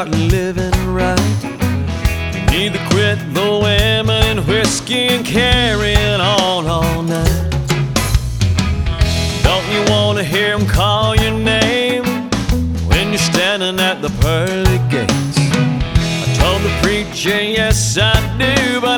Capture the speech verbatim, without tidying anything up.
living right. You need to quit the women and whiskey and carrying on all night. Don't you want to hear them call your name when you're standing at the pearly gates? I told the preacher, yes I do, but